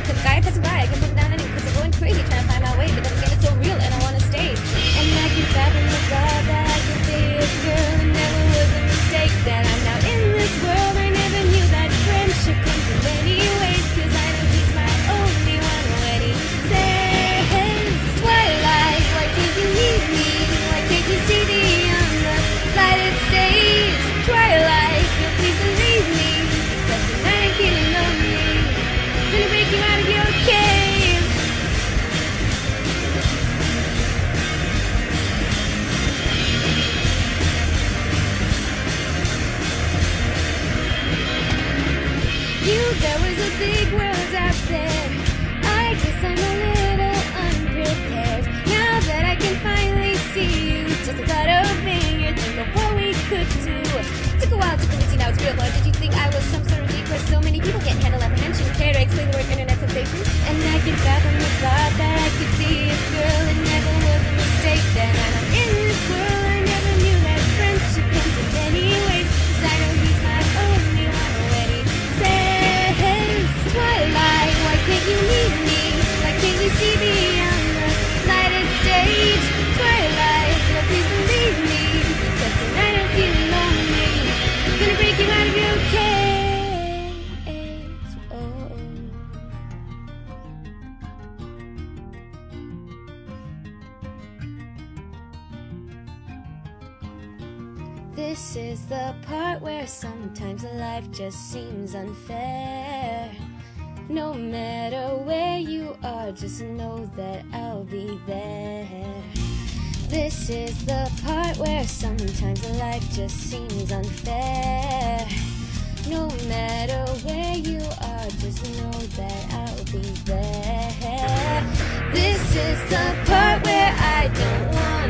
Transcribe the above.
Cause the guy passing by, I can put him down anyway. Cause I'm going crazy trying to find my way. But then again, it's so real and I wanna stay. And I can fathom the thought that I could be a girl. It never was a mistake that I'm now in this world. I never knew that friendship comes in many ways. Cause I know he's my only one. When he says, Twilight, why can't you leave me? Why can't you see me on the lighted stage? Twilight, girl, please believe me. But tonight I'm feeling lonely. Gonna break you out of your cave. There was a big world out there. I guess I'm a little unprepared. Now that I can finally see you, just the thought of being here, think of what we could do. Took a while to convince you now it's real, but did you think I was some sort of geek where so many people can't handle apprehension? Care to explain the word internet sensation? And I can fathom the thought that I could be a girl. It never was a mistake that I'm in this world. I never knew that friendship comes in many ways. Cause I know he's my only one already. Twilight, why can't you leave me? Why can't you see me on the lighted stage? Twilight, girl, please believe me. Because tonight I'm feeling lonely. I'm gonna break you out of your cage. Oh. This is the part where sometimes life just seems unfair. No matter where you are, just know that I'll be there. This is the part where sometimes life just seems unfair. No matter where you are, just know that I'll be there. This is the part where I don't want